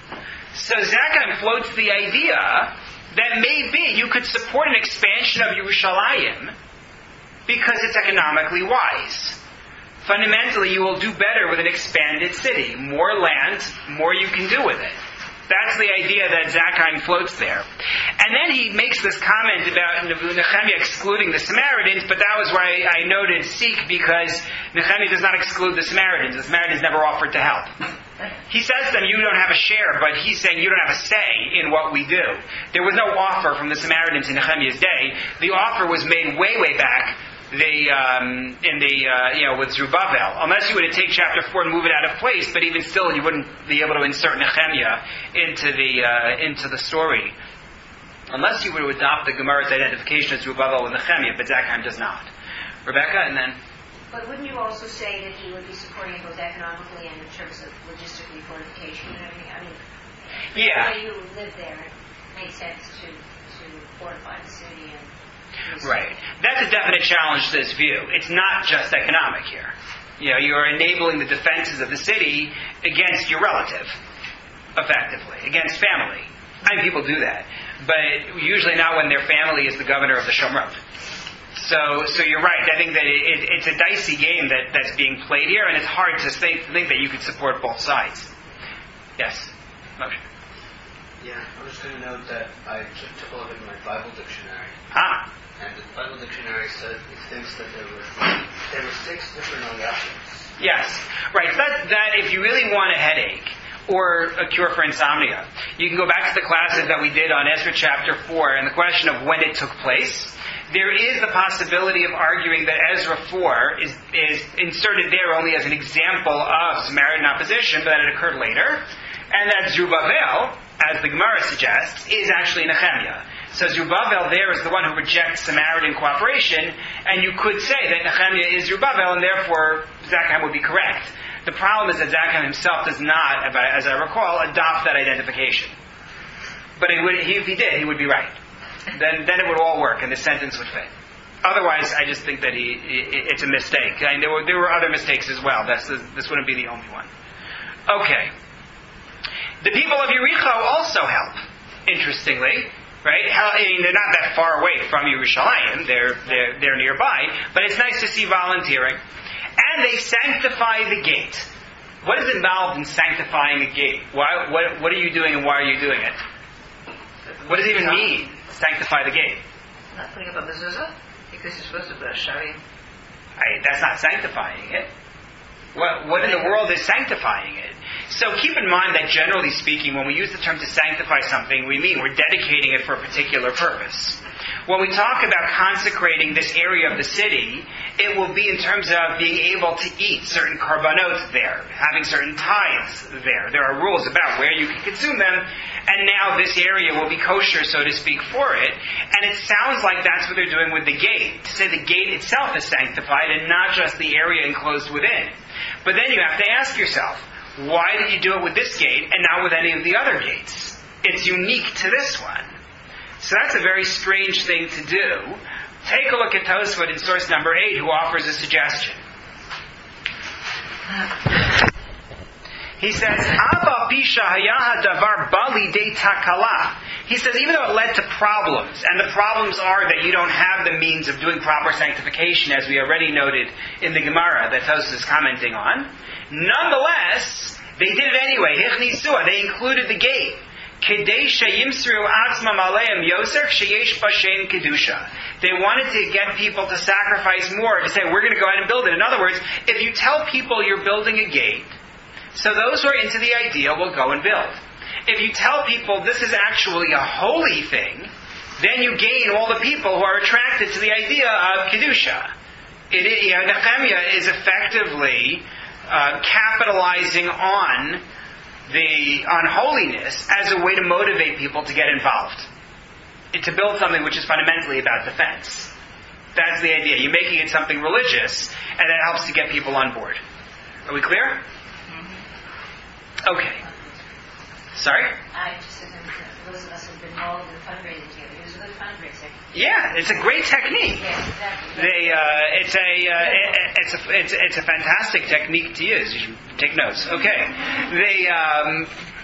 So Zakheim floats the idea that maybe you could support an expansion of Yerushalayim because it's economically wise. Fundamentally, you will do better with an expanded city. More land, more you can do with it. That's the idea that Zakheim floats there. And then he makes this comment about Nehemiah excluding the Samaritans, but that was why I noted seek, because Nehemiah does not exclude the Samaritans. The Samaritans never offered to help. He says to them, you don't have a share, but he's saying you don't have a say in what we do. There was no offer from the Samaritans in Nehemiah's day. The offer was made way, way back the um, in the uh, you know with Zerubbabel, unless you were to take chapter four and move it out of place. But even still, you wouldn't be able to insert Nehemiah into the uh, into the story, unless you were to adopt the Gemara's identification of Zerubbabel with Nehemiah. But Zakheim does not. Rebecca, and then. But wouldn't you also say that he would be supporting it both economically and in terms of logistically fortification and everything? I mean, yeah. The way you live there, it makes sense to to fortify the city and. Right. That's a definite challenge to this view. It's not just economic here. You know, you're enabling the defenses of the city against your relative, effectively, against family. I mean, people do that, but usually not when their family is the governor of the Shomrot. So, so you're right. I think that it, it, it's a dicey game that, that's being played here, and it's hard to think, think that you could support both sides. Yes, Moshe. Yeah, I was going to note that I took, took a look at my Bible dictionary. Ah. And the Bible dictionary said it thinks that there were there were six different Eliashims. Yes, right. That that if you really want a headache or a cure for insomnia, you can go back to the classes that we did on Ezra chapter four and the question of when it took place. There is the possibility of arguing that Ezra four is is inserted there only as an example of Samaritan opposition, but that it occurred later, and that Zerubbabel, as the Gemara suggests, is actually Nehemiah. So Zerubbabel there is the one who rejects Samaritan cooperation, and you could say that Nehemiah is Zerubbabel, and therefore Zakheim would be correct. The problem is that Zakheim himself does not, as I recall, adopt that identification. But it would, he, if he did, he would be right. Then, then it would all work, and the sentence would fit. Otherwise, I just think that he, it's a mistake. I mean, there were there were other mistakes as well. That's, this wouldn't be the only one. Okay. The people of Yericho also help, interestingly. Right? I mean, they're not that far away from Yerushalayim. They're, they're, they're nearby. But it's nice to see volunteering. And they sanctify the gate. What is involved in sanctifying a gate? Why, what, what are you doing and why are you doing it? What does it even mean, sanctify the gate? Not putting up a mezuzah? Because you're supposed to put a sharim. I, that's not sanctifying it. What, what in the world is sanctifying it? So keep in mind that generally speaking, when we use the term to sanctify something, we mean we're dedicating it for a particular purpose. When we talk about consecrating this area of the city, it will be in terms of being able to eat certain korbanot there, having certain tithes there. There are rules about where you can consume them, and now this area will be kosher, so to speak, for it. And it sounds like that's what they're doing with the gate, to say the gate itself is sanctified and not just the area enclosed within. But then you have to ask yourself, why did you do it with this gate and not with any of the other gates? It's unique to this one. So that's a very strange thing to do. Take a look at Tosfot in source number eight, who offers a suggestion. He says, Ava pisha hayaha davar bali de takala. he says even though it led to problems, and the problems are that you don't have the means of doing proper sanctification, as we already noted in the Gemara that Tosfos is commenting on, nonetheless, they did it anyway. Hichnisua, they included the gate. Kedei sheyimsru atzmam aleim yoser sheyesh bashem kedusha. They wanted to get people to sacrifice more, to say, we're going to go ahead and build it. In other words, if you tell people you're building a gate, so those who are into the idea will go and build. If you tell people this is actually a holy thing, then you gain all the people who are attracted to the idea of kedusha. It, you know, Nehemiah is effectively uh, capitalizing on the on holiness as a way to motivate people to get involved, it, to build something which is fundamentally about defense. That's the idea. You're making it something religious, and that helps to get people on board. Are we clear? Okay. Sorry? I just think those of us who have been involved in fundraising together, it was a good fundraiser. Yeah, it's a great technique. Yes, exactly. They, uh, it's a, uh, it, it's a, it's, it's a fantastic technique to use. You should take notes. Okay. They, um,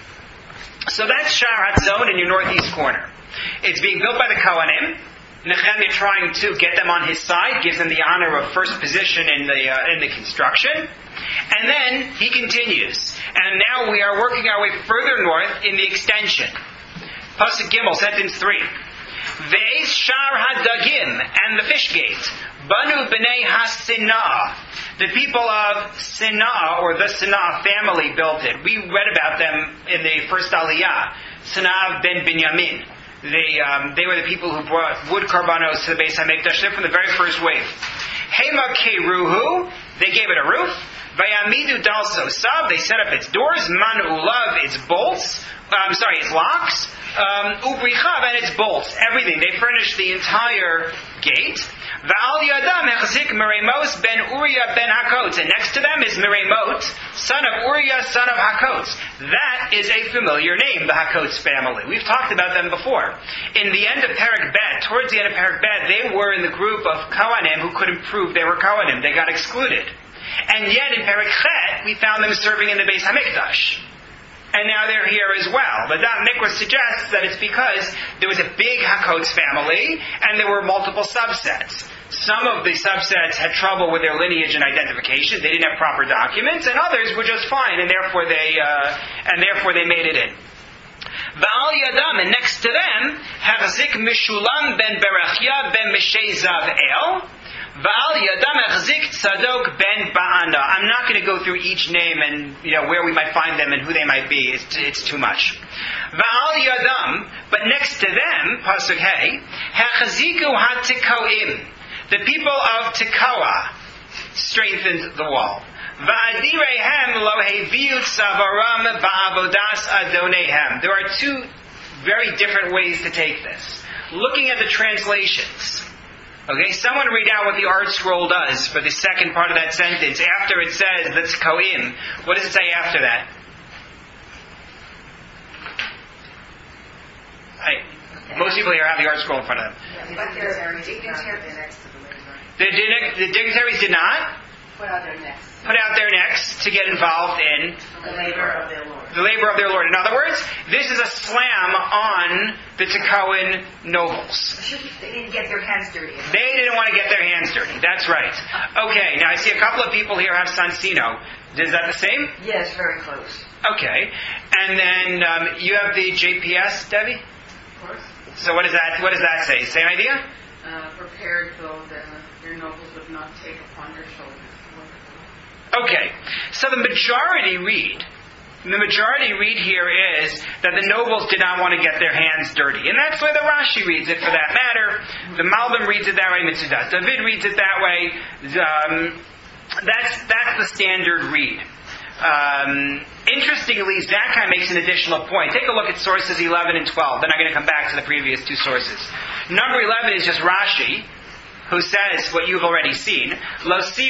so that's Sha'ar HaTzon in your northeast corner. It's being built by the Kohanim. Nehemiah trying to get them on his side, gives them the honor of first position in the uh, in the construction. And then he continues. And now we are working our way further north in the extension. Pasuk Gimel, sentence three. Ve'ez Sha'ar HaDagim, and the fish gate. Banu b'nei HaSinah. The people of Sinah, or the Sinah family, built it. We read about them in the first Aliyah. Sinah ben Binyamin. They, um, they were the people who brought wood karbanos to the Beis HaMikdash. They're from the very first wave. Hema keruhu, they gave it a roof. Vayamidu dalso sab, they set up its doors. Man ulav, its bolts. I'm um, sorry, its locks. Um, ubrichav, and its bolts. Everything. They furnished the entire gate. Va'al yadam echzik Meremos ben Uriah ben Hakotz. And next to them is Meremot, son of Uriah, son of Hakotz. That is a familiar name, the Hakotz family. We've talked about them before. In the end of Perek Bet, towards the end of Perek Bet, they were in the group of Kohanim who couldn't prove they were Kohanim. They got excluded. And yet in Perek Chet, we found them serving in the Beis HaMikdash. And now they're here as well. But that Mikra suggests that it's because there was a big Hakotz family, and there were multiple subsets. Some of the subsets had trouble with their lineage and identification; they didn't have proper documents, and others were just fine, and therefore they uh, and therefore they made it in. Va'al yadam, and next to them, Hachzik Mishulam ben Berachia ben Meshezav El. Va'al yadam Hachzik Tzadok ben Ba'ana. I'm not going to go through each name and you know where we might find them and who they might be. It's, it's too much. Va'al yadam, but next to them, pasuk hey, Hachaziku HaTikoim. The people of Tekoa strengthened the wall. Va'adirehem lo heviut savaram ba'avodas adonehem. There are two very different ways to take this. Looking at the translations. Okay, someone read out what the art scroll does for the second part of that sentence. After it says the Tekoim, what does it say after that? I, most people here have the art scroll in front of them. The, the dignitaries did not put out their necks. Put out their necks to get involved in the labor of their Lord. The labor of their Lord. In other words, this is a slam on the Tekoan nobles. They didn't get their hands dirty. They didn't want to get their hands dirty. That's right. Okay, now I see a couple of people here have Sansino. Is that the same? Yes, very close. Okay. And then um, you have the J P S, Debbie? Of course. So what does that what does that say? Same idea? Uh, prepared though that their nobles would not take upon their shoulders. Okay, so the majority read, the majority read here is that the nobles did not want to get their hands dirty. And that's why the Rashi reads it for that matter. The Malbim reads it that way, Mitzudat David reads it that way. Um, that's, that's the standard read. Um, interestingly, Zakkai makes an additional point. Take a look at sources eleven and twelve. Then I'm going to come back to the previous two sources. Number eleven is just Rashi, who says what you've already seen. They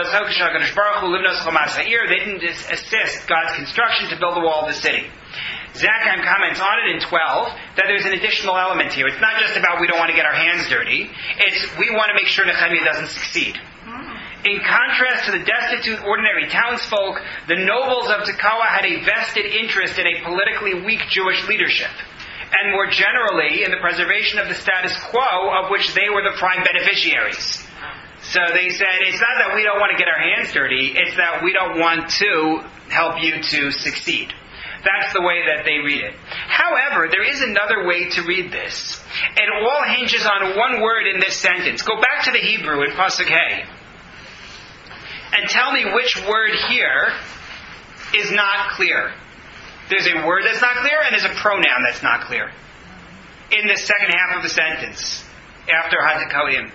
didn't assist God's construction to build the wall of the city. Zakkai comments on it in twelve that there's an additional element here. It's not just about we don't want to get our hands dirty. It's we want to make sure Nehemiah doesn't succeed. In contrast to the destitute, ordinary townsfolk, the nobles of Tekoa had a vested interest in a politically weak Jewish leadership. and more generally in the preservation of the status quo of which they were the prime beneficiaries. So they said, it's not that we don't want to get our hands dirty, it's that we don't want to help you to succeed. That's the way that they read it. However, there is another way to read this. It all hinges on one word in this sentence. Go back to the Hebrew in Pasuk Hey. And tell me which word here is not clear. There's a word that's not clear, and there's a pronoun that's not clear. In the second half of the sentence, after Hatakoyim.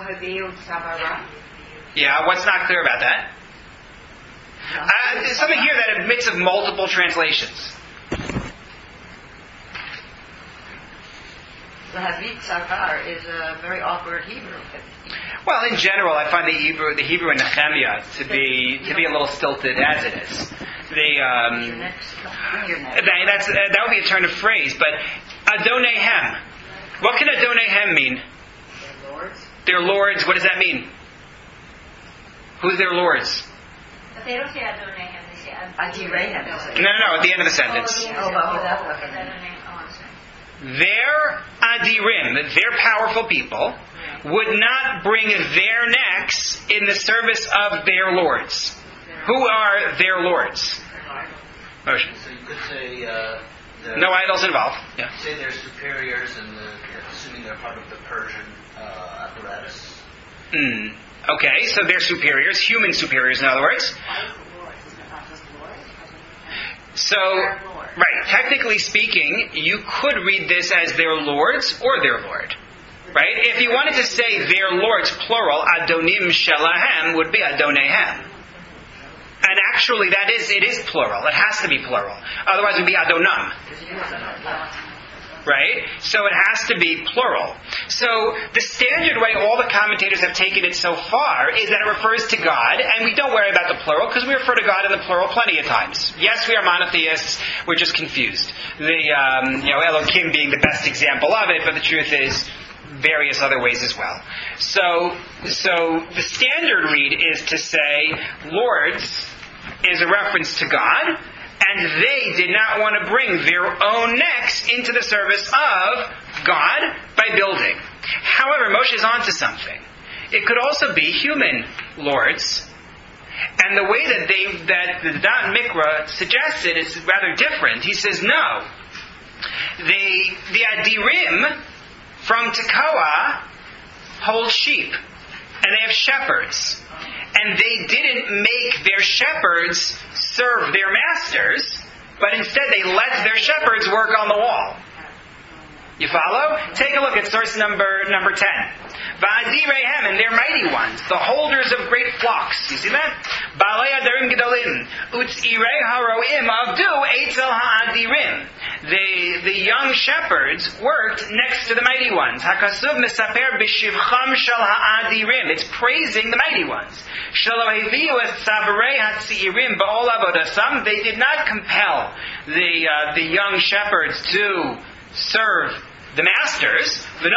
Yeah, what's not clear about that? Uh, there's something here that admits of multiple translations. Lahavit Sakar is a very awkward Hebrew. Well, in general, I find the Hebrew, the Hebrew in Nehemiah to be to be a little stilted as it is. The um, that, that's uh, that would be a turn of phrase, but Adonehem. What can Adonehem mean? Their lords. Their lords. What does that mean? Who's their lords? But they don't say Adonehem, they say Adirehem. No, no, no. At the end of the sentence. Oh, oh, that one. Their Adirim, their powerful people, would not bring their necks in the service of their lords. Who are their lords? Motion. So you could say uh, the, no idols involved. Yeah. Say they're superiors, and the, assuming they're part of the Persian uh, apparatus. Mm. Okay, so they're superiors, human superiors, in other words. So, right, technically speaking, you could read this as their lords or their lord. Right? If you wanted to say their lords, plural, Adonim Shelahem would be Adonehem. And actually that is, it is plural. It has to be plural. Otherwise it would be Adonam. Right? So it has to be plural. So the standard way all the commentators have taken it so far is that it refers to God, and we don't worry about the plural because we refer to God in the plural plenty of times. Yes, we are monotheists. We're just confused. The um, you know Elohim being the best example of it, but the truth is various other ways as well. So, so the standard read is to say lords is a reference to God, and they did not want to bring their own necks into the service of God by building. However, Moshe is onto something. It could also be human lords. And the way that they that the Da'at Mikra suggests it is rather different. He says, no. The, the Adirim from Tekoa hold sheep. And they have shepherds. And they didn't make their shepherds serve their masters, but instead they let their shepherds work on the wall. You follow? Take a look at source number number ten. Va'adirehem, and their mighty ones, the holders of great flocks. You see that? Baalei adarim gedolim, utzirei haroim avdu eitzel ha'adirim. The the young shepherds worked next to the mighty ones. Hakasuv mesaper b'shivcham shel ha'adirim. It's praising the mighty ones. Shelo heviu es tzavarei hatziirim ba'ol avodasam. They did not compel the uh, the young shepherds to serve the masters. They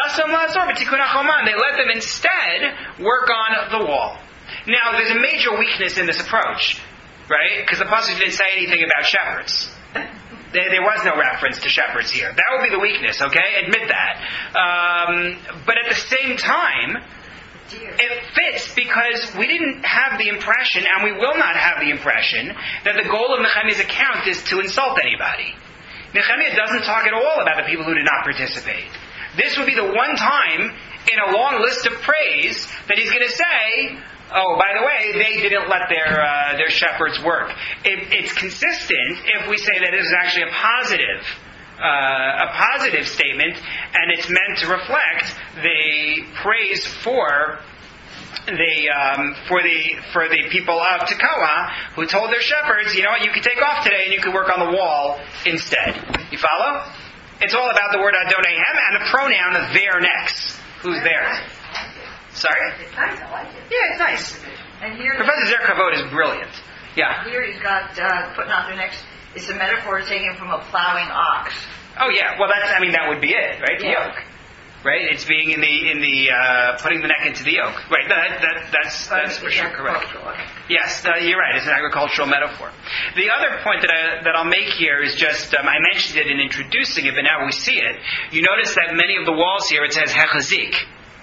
let them instead work on the wall. Now, there's a major weakness in this approach, right? Because the passage didn't say anything about shepherds. There, there was no reference to shepherds here. That would be the weakness, okay? Admit that. Um, but at the same time, it fits because we didn't have the impression, and we will not have the impression, that the goal of Nehemiah's account is to insult anybody. Nehemiah doesn't talk at all about the people who did not participate. This would be the one time in a long list of praise that he's going to say, oh, by the way, they didn't let their uh, their shepherds work. It, it's consistent if we say that it is actually a positive uh, a positive statement, and it's meant to reflect the praise for the um, for the for the people of Tekoa who told their shepherds, you know what, you can take off today and you can work on the wall instead. You follow? It's all about the word Adonehem and the pronoun of their necks. Who's theirs? Sorry? It's nice, I like it. Yeah, it's nice. And here, Professor Zer Kavod is brilliant. Yeah. Here he's got uh, putting out their necks. It's a metaphor taken from a plowing ox. Oh yeah. Well, that's. I mean, that would be it, right? The Yeah. yoke. Right? It's being in the in the uh, putting the neck into the yoke. Right? That, that that's that's for sure correct. Yes, uh, you're right. It's an agricultural metaphor. The other point that I that I'll make here is just um, I mentioned it in introducing it, but now we see it. You notice that many of the walls here it says hechazik.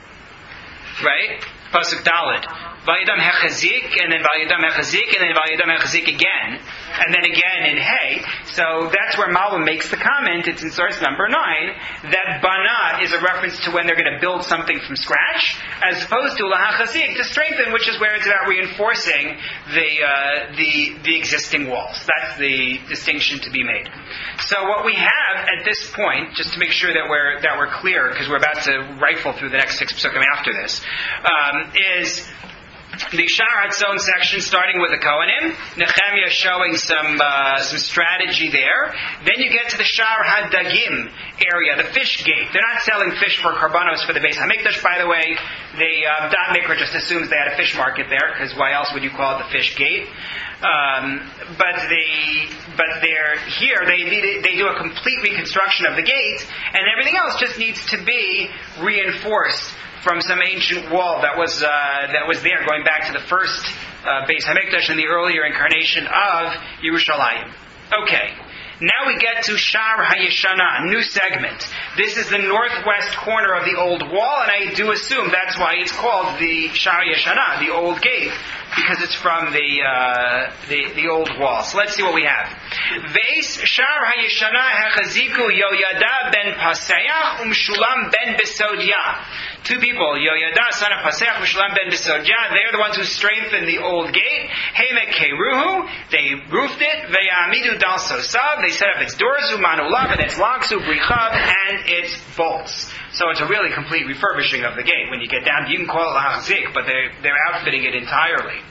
Right? Pasuk Daled. Vayidam hechazik, and then Vayidam hechazik, and then Vayidam hechazik again, and then again in Hey. So that's where Malbim makes the comment, it's in source number nine, that Bana is a reference to when they're going to build something from scratch, as opposed to Lahachazik, to strengthen, which is where it's about reinforcing the, uh, the, the existing walls. That's the distinction to be made. So what we have at this point, just to make sure that we're, that we're clear, because we're about to rifle through the next six psukim after this, um, is the Sha'ar HaTzon section, starting with the Kohanim. Nehemiah showing some uh, some strategy there. Then you get to the Sha'ar HaDagim area, the fish gate. They're not selling fish for karbanos for the Beis Hamikdash, by the way. The uh, Dot Maker just assumes they had a fish market there, because why else would you call it the fish gate? Um, but they, but they're here. They need, they do a complete reconstruction of the gate, and everything else just needs to be reinforced from some ancient wall that was uh, that was there, going back to the first uh, Beis Hamikdash and the earlier incarnation of Yerushalayim. Okay, now we get to Sha'ar HaYeshana, a new segment. This is the northwest corner of the old wall, and I do assume that's why it's called the Sha'ar HaYeshana, the old gate, because it's from the uh, the, the old wall. So let's see what we have. Veis Sha'ar HaYeshana hechaziku Yoyada ben Paseach u'Meshulam ben Besodia. Two people, Yoyada, son of Paseach, Meshulam ben Besodia, they're the ones who strengthened the old gate. Hemek Keruhu, they roofed it. Ve'amidu dal sosav, they set up its doors, Umanulav, and its locks, Ubrichav, and its bolts. So it's a really complete refurbishing of the gate. When you get down, you can call it Lahazik, but they're, they're outfitting it entirely.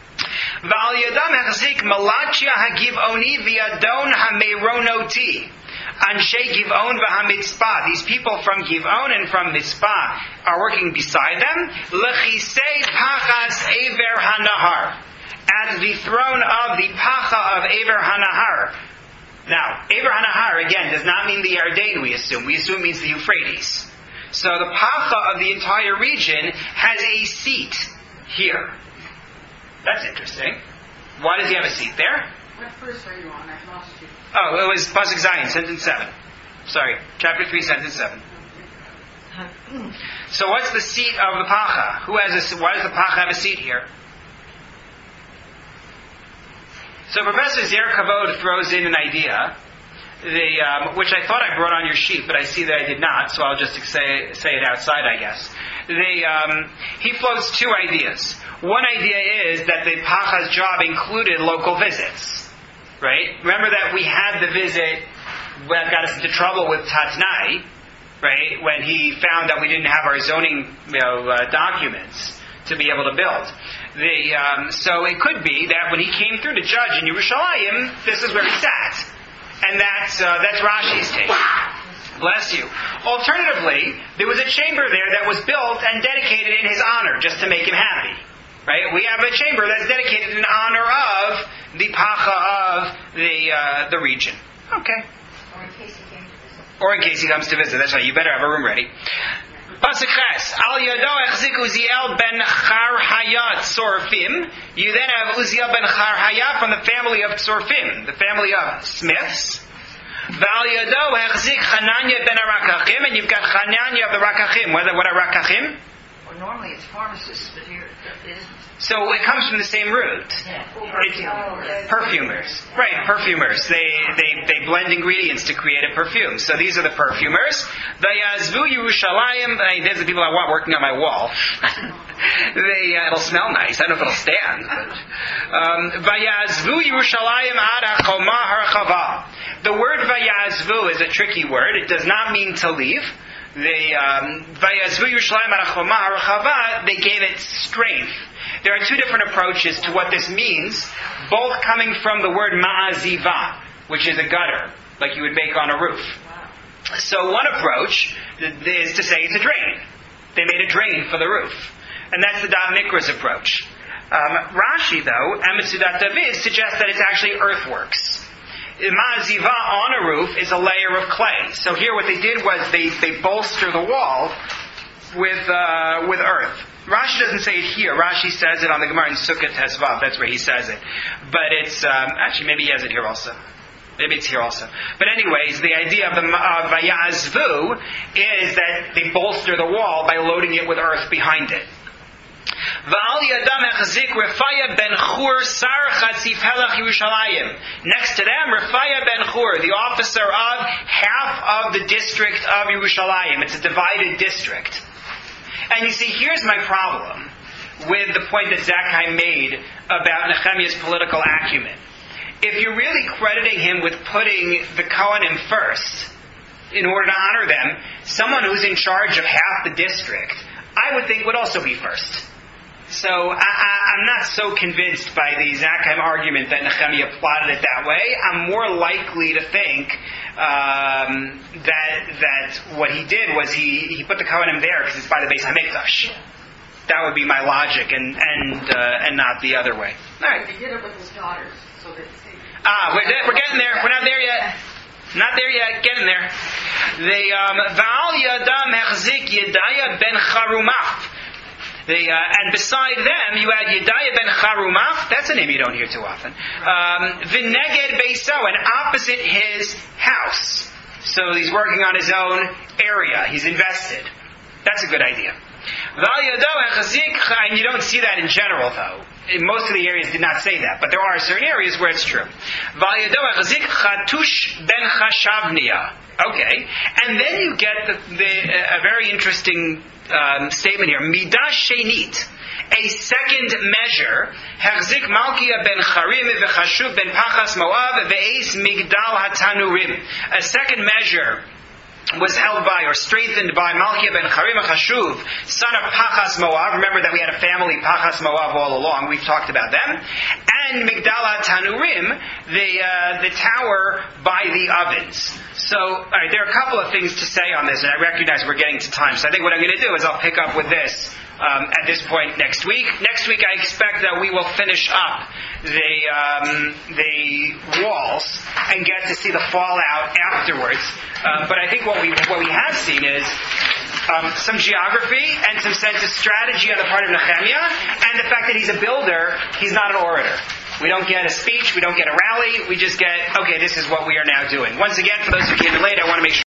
Val Yadam Hachazik, Malachia Hagivoni Viadon Hameronoti. Anshe Givon v'Hamitzpah. These people from Givon and from Mitzpah are working beside them. Lechisei Pachas Ever Hanahar. At the throne of the Pacha of Ever Hanahar. Now, Ever Hanahar, again, does not mean the Yarden, we assume. We assume it means the Euphrates. So the Pacha of the entire region has a seat here. That's interesting. Why does he have a seat there? What verse are you on? I've lost you. Oh, it was Pasuk Zayin, sentence seven. Sorry, chapter three, sentence seven. So what's the seat of the Pacha? Who has a, why does the Pacha have a seat here? So Professor Zer Kavod throws in an idea, the, um, which I thought I brought on your sheet, but I see that I did not, so I'll just say, say it outside, I guess. The, um, he floats two ideas. One idea is that the Pacha's job included local visits. Right? Remember that we had the visit that got us into trouble with Tatnai, right? When he found that we didn't have our zoning, you know, uh, documents to be able to build. The, um, so it could be that when he came through to judge in Yerushalayim, this is where he sat. And that's, uh, that's Rashi's take. Bless you. Alternatively, there was a chamber there that was built and dedicated in his honor, just to make him happy. Right? We have a chamber that's dedicated in honor of the Pacha of the uh, the region. Okay. Or in case he came to visit. Or in case he comes to visit. That's right. You better have a room ready. Pasuk Ches. Al Yado Echzik Uziel ben Charhayat Sorfim. You then have Uziel ben Charhayat from the family of Sorfim, the family of Smiths. Val Yado Echzik Hananya ben Arakachim, and you've got Hananya of the Rakachim. What are Rakachim? Well, normally it's pharmacists, but here it isn't. So it comes from the same root. Yeah. It's perfumers. Right, perfumers. They, they they blend ingredients to create a perfume. So these are the perfumers. Vayazvu Yerushalayim. There's the people I want working on my wall. they, uh, it'll smell nice. I don't know if it'll stand. Vayazvu Yerushalayim ad hachoma harchava. The word Vayazvu is a tricky word. It does not mean to leave. They, um, they gave it strength. There are two different approaches to what this means, both coming from the word ma'aziva, which is a gutter, like you would make on a roof. So one approach is to say it's a drain. They made a drain for the roof. And that's the Da'at Mikra's approach. Um, Rashi, though, and Metzudat David suggest that it's actually earthworks. Ma'aziva on a roof is a layer of clay. So here what they did was they, they bolster the wall with uh, with earth. Rashi doesn't say it here. Rashi says it on the Gemara in Sukkot Tesvav. That's where he says it. But it's, um, actually maybe he has it here also. Maybe it's here also. But anyways, the idea of the uh, Vayazvu is that they bolster the wall by loading it with earth behind it. Next to them, Rafaya ben Chur, the officer of half of the district of Yerushalayim. It's a divided district. And you see, here's my problem with the point that Zakkai made about Nehemiah's political acumen. If you're really crediting him with putting the Kohanim first, in order to honor them, someone who's in charge of half the district, I would think would also be first. So I, I, I'm not so convinced by the Zakkai argument that Nehemiah plotted it that way. I'm more likely to think um, that that what he did was he, he put the Kohanim there because it's by the Beis HaMikdash. That would be my logic, and and uh, and not the other way. All right. He did it with his daughters, so that. Ah, we're, we're getting there. We're not there yet. Not there yet. Getting there. The Va'al Yadam Hechzik Yedaya ben Charumaf. The, uh, and beside them, you had Yedaya ben Charumaf. That's a name you don't hear too often. Um, V'neged Beiso, and opposite his house. So he's working on his own area. He's invested. That's a good idea. And you don't see that in general, though. In most of the areas did not say that, but there are certain areas where it's true. Okay, and then you get the, the, a very interesting um, statement here. Midah Shenit, a second measure. Hechzik Malkia ben Charim v'Chashuv ben Pachas Moav ve'eis Migdal HaTanurim. A second measure was held by or strengthened by Malkia ben Charim Chashuv, son of Pachas Moav. Remember that we had a family, Pachas Moav, all along. We've talked about them. And Migdal HaTanurim, the uh, the tower by the ovens. So, all right, there are a couple of things to say on this, and I recognize we're getting to time. So I think what I'm going to do is I'll pick up with this um, at this point next week. Next week, I expect that we will finish up the um, the walls and get to see the fallout afterwards. Um, but I think what we what we have seen is um, some geography and some sense of strategy on the part of Nehemiah, and the fact that he's a builder, he's not an orator. We don't get a speech, we don't get a rally, we just get, okay, this is what we are now doing. Once again, for those who came in late, I want to make sure